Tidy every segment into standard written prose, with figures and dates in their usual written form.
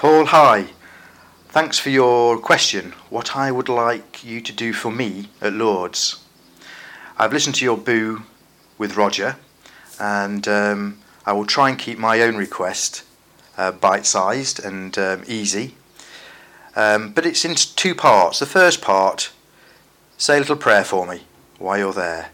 Paul, hi. Thanks for your question. What I would like you to do for me at Lord's. I've listened to your boo with Roger, and I will try and keep my own request bite-sized and easy. But it's in two parts. The first part, say a little prayer for me while you're there.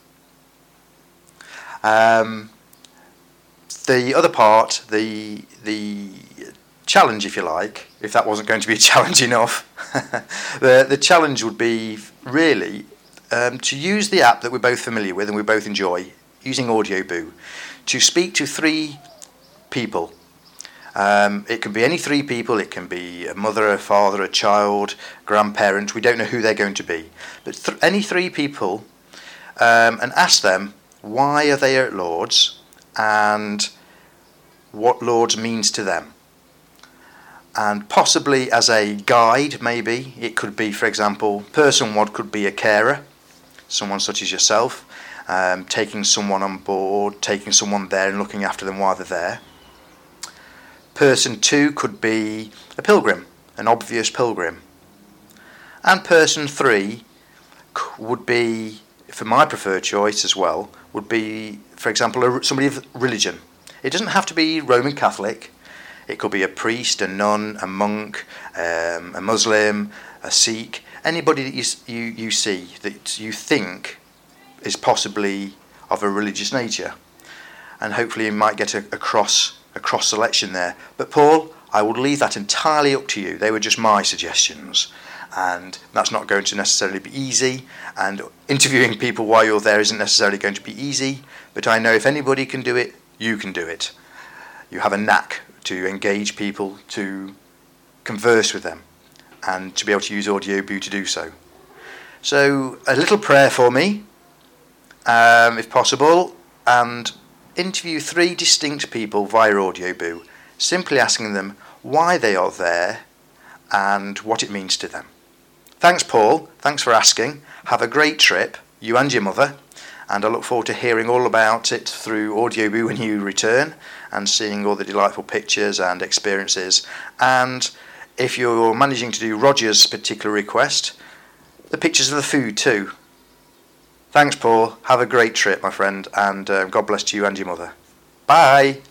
The other part, the challenge, if you like, if that wasn't going to be a challenge enough, the challenge would be really to use the app that we're both familiar with and we both enjoy, using AudioBoo, to speak to three people. It can be any three people. It can be a mother, a father, a child, grandparent. We don't know who they're going to be, but any three people, and ask them why are they at Lord's and what Lord's means to them. And possibly as a guide, maybe it could be, for example, person one could be a carer, someone such as yourself, taking someone on board, taking someone there and looking after them while they're there. Person two could be a pilgrim, an obvious pilgrim. And person three would be, for my preferred choice as well, would be, for example, somebody of religion. It doesn't have to be Roman Catholic. It could be a priest, a nun, a monk, a Muslim, a Sikh, anybody that you see that you think is possibly of a religious nature. And hopefully you might get a cross selection there. But Paul, I would leave that entirely up to you. They were just my suggestions. And that's not going to necessarily be easy. And interviewing people while you're there isn't necessarily going to be easy. But I know if anybody can do it, you can do it. You have a knack to engage people, to converse with them, and to be able to use AudioBoo to do so. So a little prayer for me, if possible, and interview three distinct people via AudioBoo, simply asking them why they are there and what it means to them. Thanks, Paul. Thanks for asking. Have a great trip, you and your mother, and I look forward to hearing all about it through AudioBoo when you return and seeing all the delightful pictures and experiences. And if you're managing to do Roger's particular request, the pictures of the food too. Thanks, Paul. Have a great trip, my friend, and God bless you and your mother. Bye.